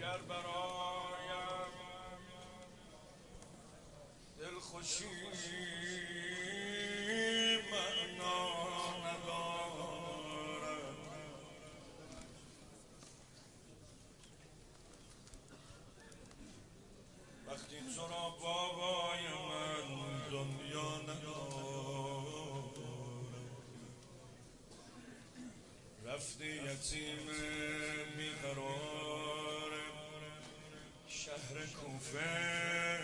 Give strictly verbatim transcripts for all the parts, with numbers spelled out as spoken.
دیگر برایم دلخوشی معنا ندارد. وقتی تو را بابای من دنیا ندارد، رفتی یتیم بیقرار شهر کوفه،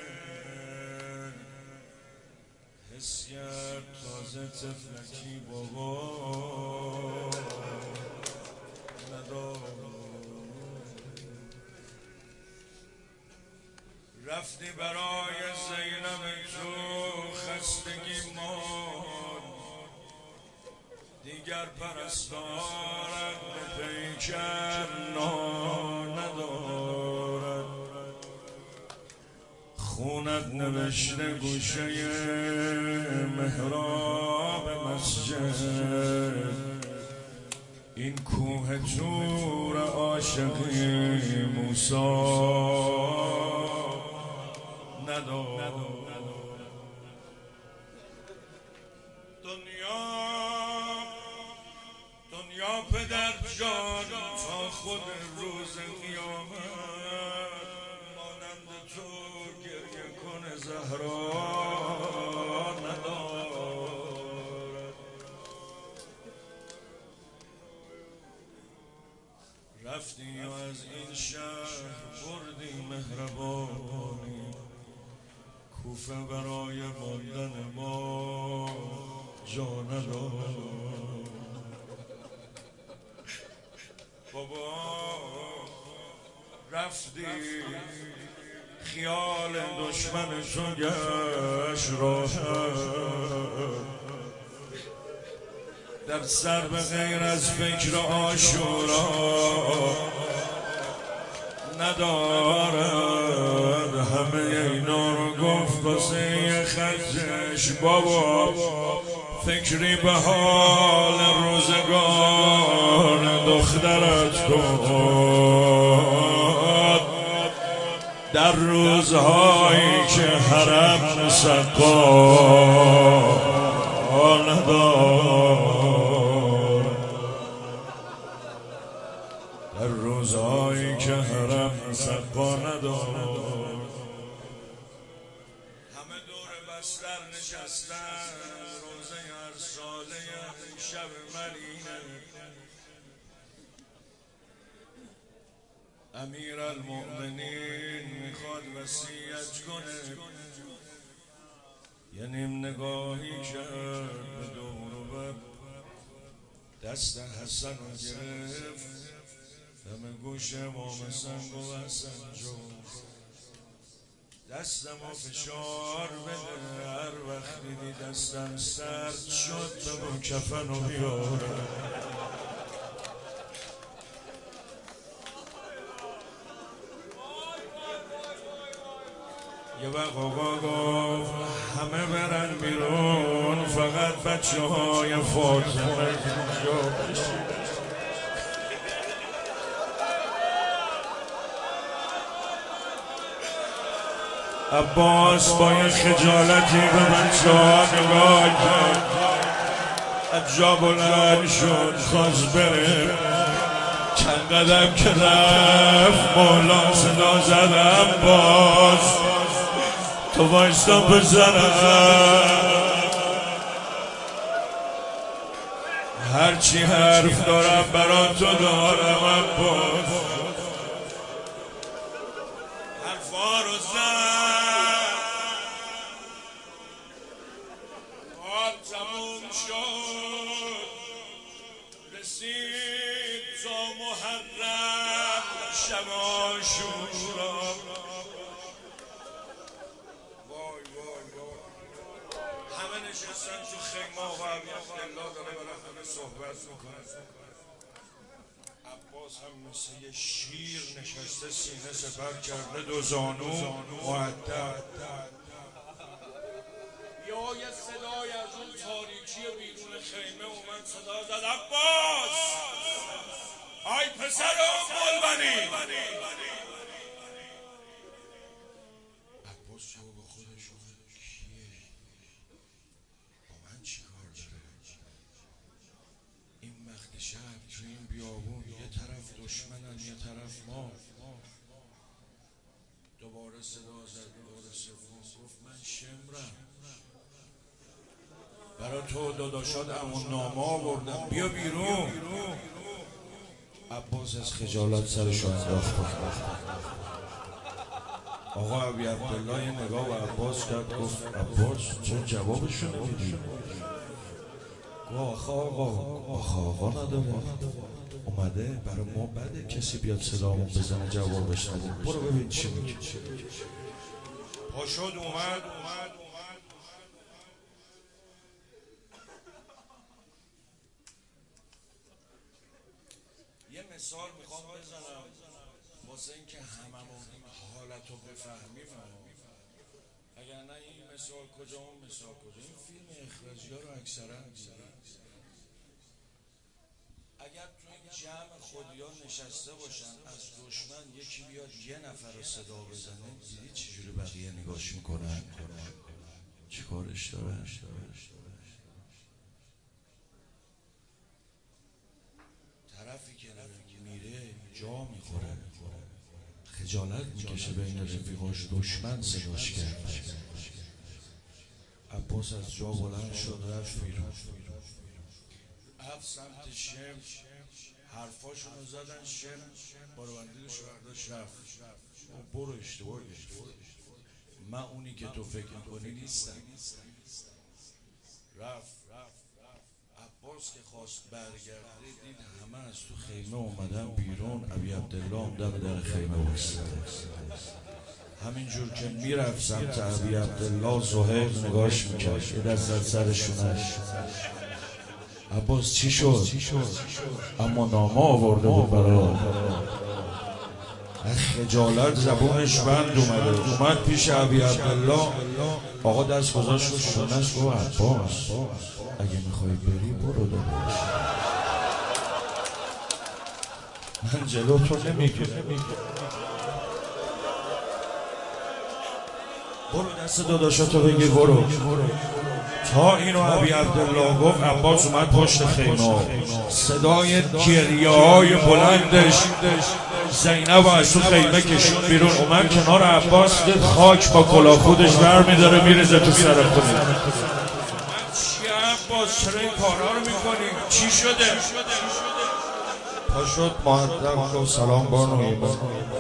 حس کرد تازه طفلکی بابا ندارد. رفتی برای زینب تو خستگی ماند، دیگر پرستارت به پیکر ندارد. خونت نوشته گوشه محراب مسجد، این کوه تور عاشقی موسی ندارد. دنیا دنیا پدر جان تا خود روز قیامت مانند تو گریه کنه زهرا ندارد. رفتی و از این شهر بردی مهربانی، کوفه برای ماندن ما جا ندارد. بابا رفتی خیال دشمن تو گشت راحت، در سر به غیر از فکر عاشورا ندارد. همه اینا رو گفت واسه خرجش، بابا فکری به حال روزگار دخترت کن، در روزهایی که حرم سقا ندارد، در روزهایی که حرم سقا ندارد. همه دور بستر نشستن، روزه هر ساله شب مدینه. امیر المؤمنین میخواد وصیت کنه، یه نیم نگاهی کرد به دور و بر، دست حسن رو گرفت دم گوش امام سنگ و حسن جون، دستم و فشار بده، هر وقت دیدی دستم سرد شد بگو کفن رو بیارم. یه وقت آقا گفت همه برن بیرون، فقط بچه های فاطمه اینجا بشید. عباس با یه خجالتی به بچه ها نگاه کرد، عجا بلند شد خواست بره، چند قدم که رفت مولا صدا زد عباس تو وایستا پسرم، هرچی حرف دارم برا تو دارم عباس. حرفا رو زد، حال تموم شد، رسید تا محرم شب عاشورا. وای وای وای، همه نشستن تو خیمه و عبدالله داره برای همه صحبت میکنه. عباس هم مثل یه شیر نشسته سینه سپر کرده دو زانو معدد. یا یه صدای از اون تاریکی بیرون خیمه اومد صدا زد عباس آی پسر گلبنی صدا زد دور سفون گفت من شمرم برای تو داداشات امون نامه آوردم بیا بیرون. عباس از خجالت سرشو انداخت. آقا ابی عبدالله یه نگاه و عباس کرد گفت عباس چرا جوابشو نمیدی؟ گفت آخه آقا آخه آقا نداره اومده برای ما بده کسی بیاد صدامون بزنه جوابش نده. برو ببین چی میگه. پاشد اومد یه مثال میخوام بزنم واسه اینکه هممون حالت رو بفهمیم. اگر نه این مثال کجا اون مثال کجا. این فیلم اخراجی ها رو اکثرا دیدید. اگر تو این جمع خودیان نشسته باشن از دشمن یکی بیاد یه نفر رو صدا بزنه دیدید چجوری بقیه نگاش میکنن چی کارش داره. طرفی که میره جا میخوره خجالت میکشه بین رفیقاش دشمن صداش کرد. عباس از جا بلند شد رفت بیرون. رفت سمت شم حرفاشون رو زدن. شم باروندیلش رو برداشت رفت. برو اشتباه من اونی که تو فکر میکنی نیستم. رفت عباس که خواست برگرده دید همه از تو خیمه اومدن بیرون. ابی عبدالله هم دم در خیمه وایساده. همینجور که میرفت سمت ابی عبدالله زهیر نگاش میکرد یه دست زد سر شونش. عباس چی شد؟ اما نامه آورده بود برای خجالت زبونش بند اومده. اومد پیش ابی عبدالله. آقا دست گذاشت رو شونش گفت عباس اگه میخوای بری برو داداش من جلو تو نمیگیرم. برو دست داداشاتو بگیر برو. تا اینو ابی عبدالله گفت عباس اومد پشت خیمه. صدای گریه های بلندش زینب از تو خیمه کشون بیرون. اومد کنار عباس دید خاک با کلاه خودش برمیداره میریزه تو سر خونه. چی عباس چرا این کارا رو میکنی؟ چی شده؟ پاشد مهدم گفت سلام بانوی. گفت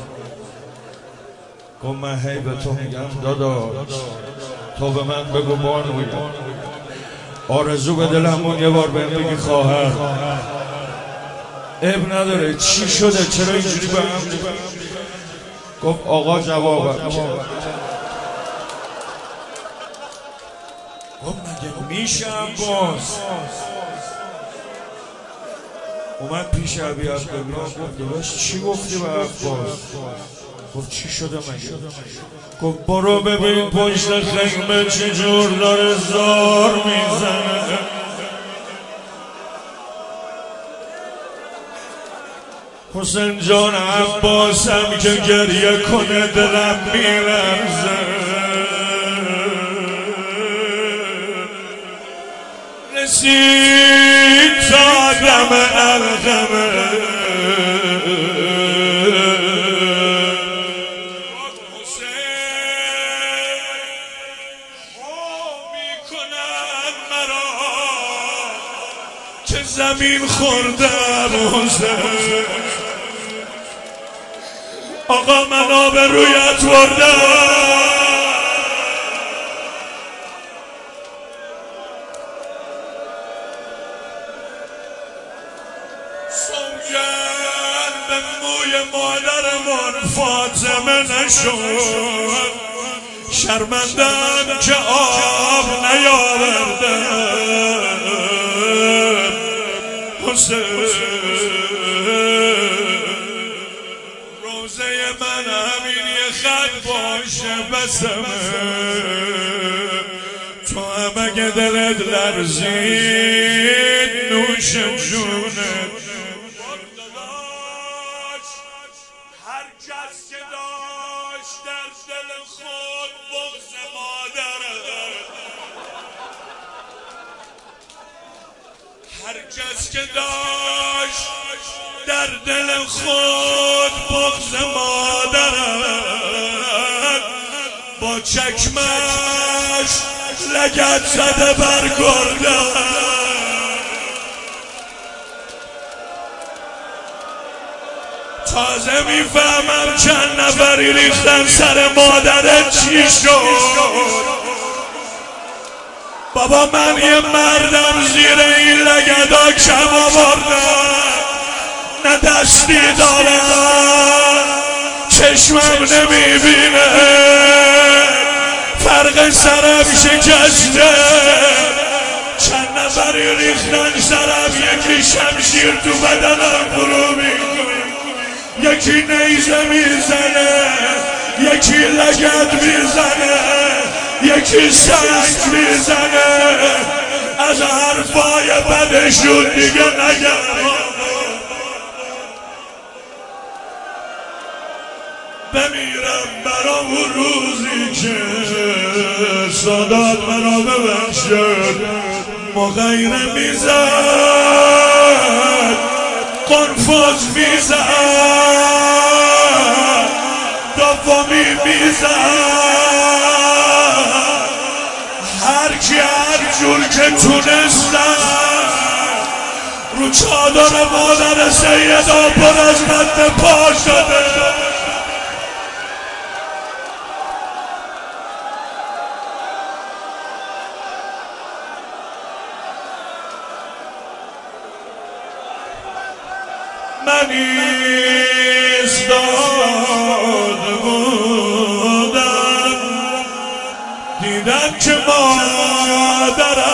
من هی به تو میگم داداش تو به من بگو بانوی. آرزو به دلمون یه بار بهم بگی خواهر. اب نداره چی شده چرا اینجوری به هم. گفت آقا جوابم. گفت مگه میشه عباس. اومد پیش ابی عبدالله گفت داداش چی گفتی به عباس؟ گفت چی شده مگه؟ گفت برو ببین پشت خیمه چجور داره زار میزنه. حسین جان عباسم که گریه کنه دلم میلرزه. رسید تا دم القمه که زمین خوردم حسین. آقا من آبرویت بردم. سوگن به موی مادرمان فاطمه نشد. شرمندم که آب نیاوردم حسین. روزه من همین یه خط باشه بسمه. تو هم اگه دلت لرزید نوش جونت. هر کس که داشت در دل خود بغض مادره. هر کس که داشت در دل خود بغض مادرت چکمش لگد زده بر گردن. تازه میفهمم چند نفری ریختن سر مادرت چی شد. بابا من یه مردم زیر این لگدا کم آوردم، نه دستی دارم چشمم نمیبینه، فرق سرم شکسته. چند نفری ریختن سرم، یکی شمشیر تو بدنم فرو میکنه، یکی نیزه میزنه، یکی لگد میزنه، یکی سنگ میزنه. از حرفای بدشون دیگه نگم. بمیرم برام اون روزی که سادات منو ببخشد، مغیره میزد، قنفذ میزد، دومی میزد. هرکی هر جور که تونستن رو چادر مادر سیدا پر از مد پا شده. من ایستاده بودم، دیدم که مادرم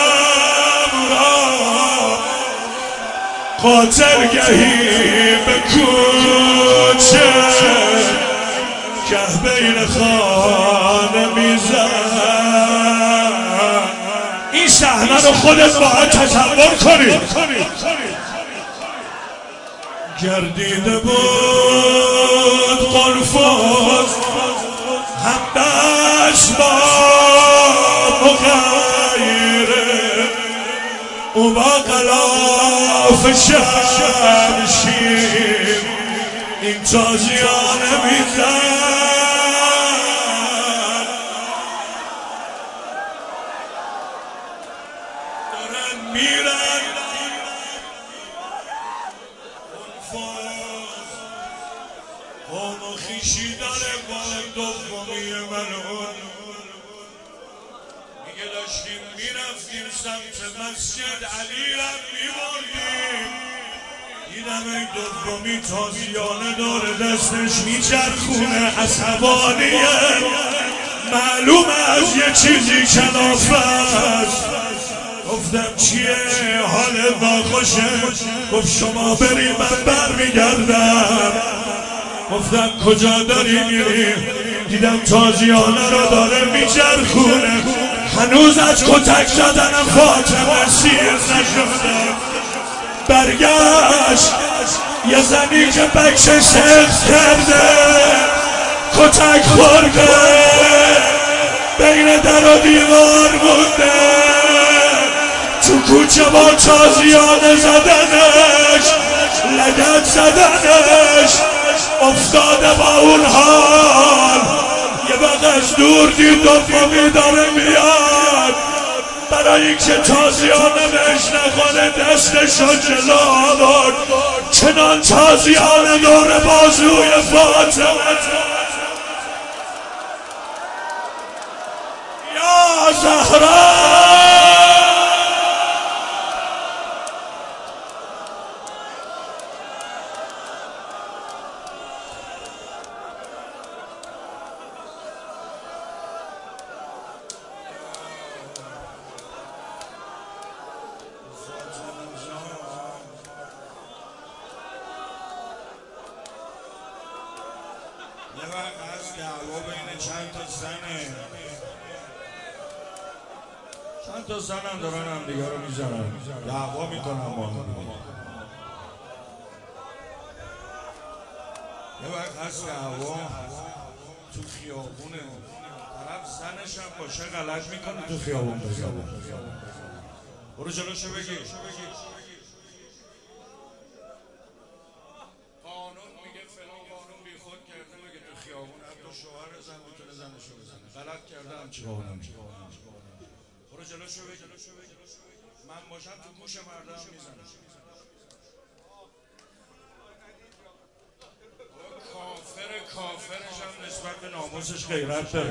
را قاتلگهی به کوچه که بین خانه میزد. این صحنه رو خودت باید تصور کنی. گردیده بود قنفذ همدست با مغیره، او با غلاف شمشیر این تازیانه میزد. دارن میرن قوم و خیشی داره با دومی ملعون. میگه داشتیم میرفتیم سمت مسجد علی رم میبردیم، دیدم این دومی تازیانه دور دستش میچرخونه، عصبانیه، معلومه از یه چیزی کلافه است. گفتم چیه؟ حالت ناخوشه؟ گفت شما بری من برمیگردم. گفتم کجا داری میری؟ دیدم تازیانه رو داره میچرخونه، هنوز از کتک زدنم فاطمه سیر نشده. برگشت یه زنی که بکش سخت کرده، کتک خورده، بین در و دیوار مونده، تو کوچه با تازیانه زدنش، لگد زدنش. افتاده با اون حال، یه بغش دور دید دومی داره میاد، برای اینکه تازیانه بهش نخوره دستشو جلو آورد، چنان تازیانه دور بازوی فاطمه. یا زهرا یه وقت هست دعوا بین چند تا زنه، چند تا زن هم دارن هم دیگه رو میزنن، دعوا میکنن با هم. یه وقت هست دعوا تو خیابونه، طرف زنش هم باشه غلط میکنه تو خیابون بزنه. برو جلوشو بگیر. قانون میگه فلان قانون بی خود کرده، مگه تو خیابون خیابون حتی شوهر زن میتونه زنشو بزنه. غلط کردم چیکار کنم؟ برو جلوشو بگیر. من باشم تو گوش مردم میزنم. کافر کافرش هم نسبت به ناموسش غیرت داره.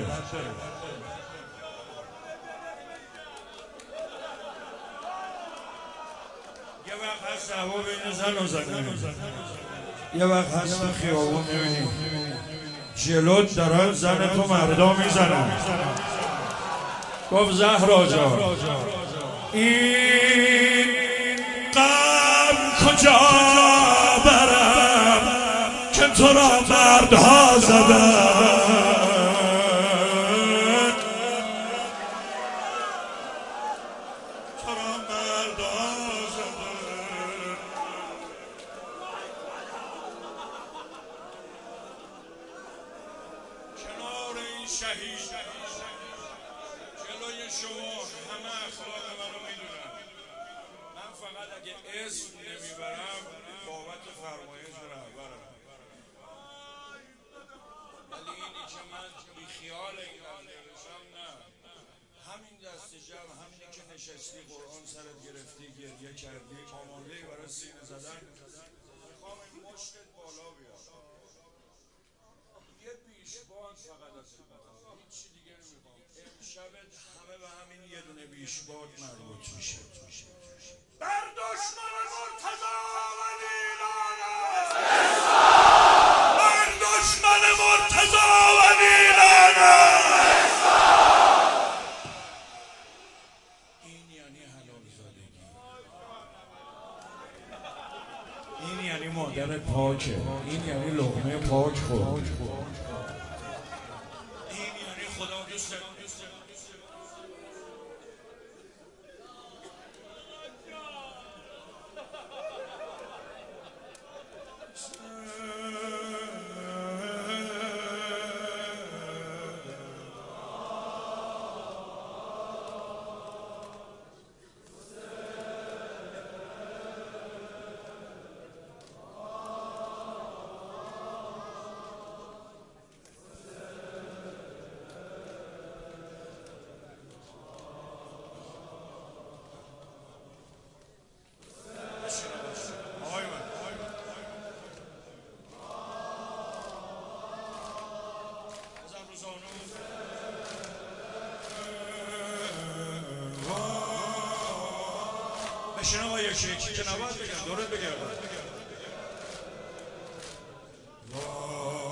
یه وقت هست دعوا بین زن و زن، یه وقت هست تو خیابون میبینی جلوت دارن زن تو مردا میزنن. گفت زهرا جان این غم کجا برم که تو را مردها زدن. تو را مردها زدن. کنار این شهید جلوی شما همه اخلاق منو میدونن. من فقط اگه اسم نمیبرم بابت فرمایش رهبرم. ولی اینی که من بی خیال این بشم نه. همین دست جمع، همینی که نشستی قرآن سرت گرفتی گریه کردی آماده‌ای برای سینه زدن، میخوام این مشتت بالا بیاد. یه بیشبان فقط از هیچی دیگه نمیخوام. امشبت همه به همین یه دونه بیشبان مربوط میشه. بر دشمن مرتضی ولی لعنت. بر دشمن مرتضی ولی لعنت. این یعنی حلال زادگی. این یعنی مادر پاکه. این یعنی لقمه پاک خورد. این یعنی خدا دوست داره. بشین آقا یکی یکی که نباید بگم دورت بگردم.